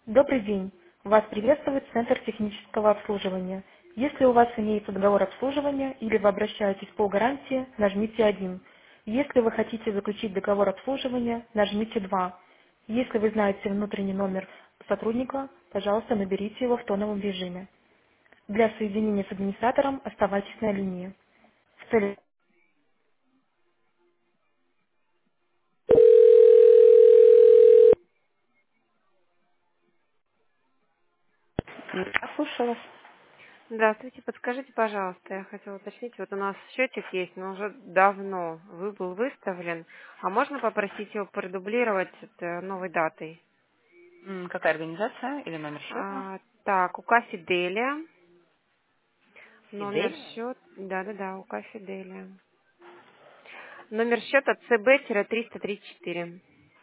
Добрый день. Вас приветствует Центр технического обслуживания. Если у вас имеется договор обслуживания или вы обращаетесь по гарантии, нажмите 1. Если вы хотите заключить договор обслуживания, нажмите 2. Если вы знаете внутренний номер сотрудника, пожалуйста, наберите его в тоновом режиме. Для соединения с администратором оставайтесь на линии. В целях Я слушаю вас. Здравствуйте, подскажите, пожалуйста, я хотела уточнить, вот у нас счетик есть, но уже давно был выставлен, а можно попросить его продублировать новой датой? Какая организация или номер счета? Так, УК Фиделия, номер Фидель? счет, да-да-да, УК Фиделия. Номер счета ЦБ-334,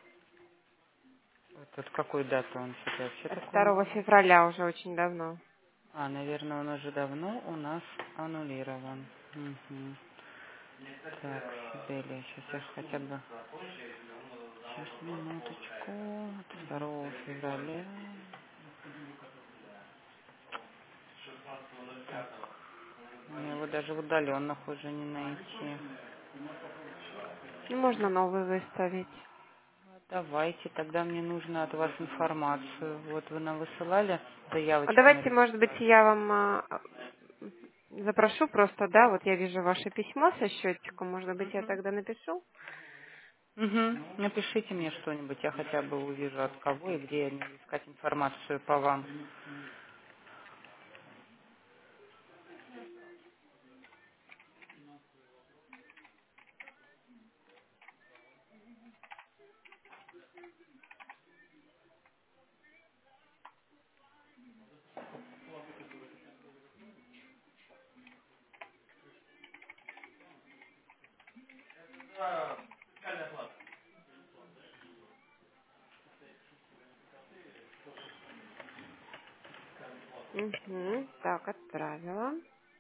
Вот какую дату он что-то вообще от такого не 2 вижу. февраля уже очень давно. А, наверное, он уже давно у нас аннулирован. Мгм. Так, Фиделия, сейчас я хотя бы... Сейчас, минуточку. От 2 февраля. Мне его даже в удаленных уже не найти. Ну, можно новый выставить. Давайте, тогда мне нужно от вас информацию. Вот вы нам высылали А заявочку на давайте, регистрацию. может быть, я вам запрошу просто, да, вот я вижу ваше письмо со счетчиком, может быть, я тогда напишу? Угу. Напишите мне что-нибудь, я хотя бы увижу от кого и где мне искать информацию по вам. Угу. Так, отправила.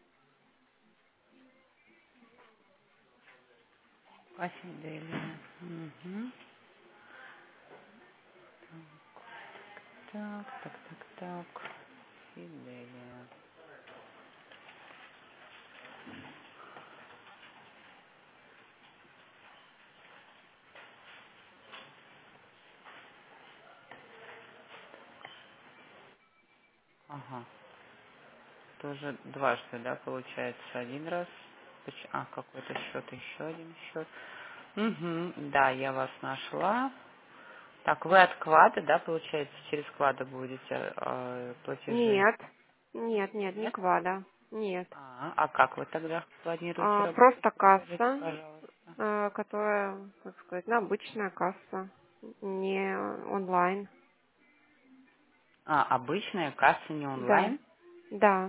Фиделия. Угу. Так. Фиделия. Ага. Тоже дважды, да, получается, один раз. Какой-то счет, еще один счет. Угу. Да, я вас нашла. Так, вы от Квада, да, получается, через Квада будете платежи? Нет. Нет, не Нет? квада. Нет. А как вы тогда планируете работать? Просто Подскажите, касса, пожалуйста. которая, как сказать, ну, обычная касса, не онлайн. Обычная касса не Да. онлайн? Да.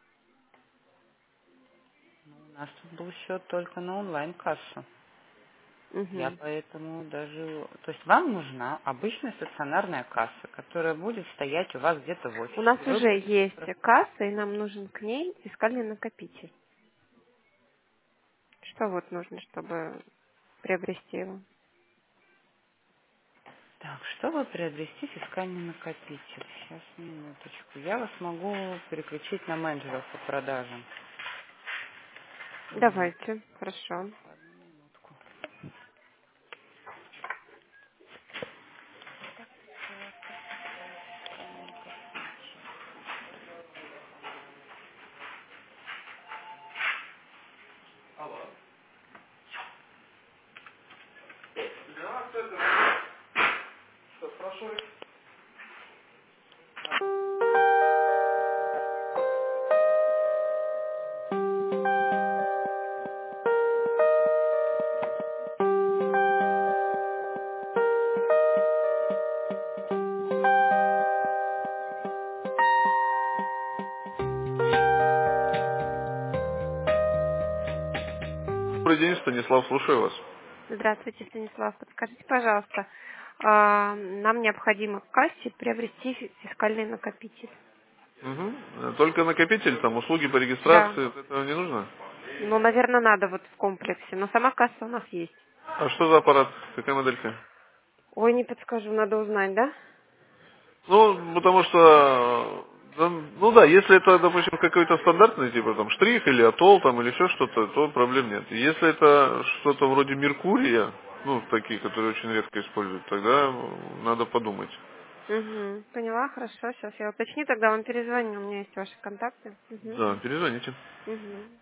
Ну, у нас тут был счет только на онлайн-кассу. Я Угу. поэтому даже... То есть вам нужна обычная стационарная касса, которая будет стоять у вас где-то в У офисе. нас Вы уже будете... есть касса, и нам нужен к ней фискальный накопитель. Что вот нужно, чтобы приобрести его? Так, чтобы приобрести фискальный накопитель? Сейчас, минуточку. Я вас могу переключить на менеджеров по продажам. Вот. Давайте, хорошо. Одну минутку. Добрый день, Станислав, слушаю вас. Здравствуйте, Станислав. Подскажите, пожалуйста, нам необходимо в кассе приобрести фискальный накопитель. Угу. Только накопитель, там услуги по Да. регистрации, этого не нужно? Ну, наверное, надо вот в комплексе. Но сама касса у нас есть. А что за аппарат? Какая моделька? Ой, не подскажу, надо узнать, да? Ну, потому что, ну да, если это, допустим, какой-то стандартный, типа там штрих или атолл там или еще что-то, то проблем нет. Если это что-то вроде Меркурия, ну, такие, которые очень редко используют, тогда надо подумать. Угу. Поняла, хорошо. Сейчас я уточню, тогда вам перезвоню. У меня есть ваши контакты. Угу. Да, перезвоните. Угу.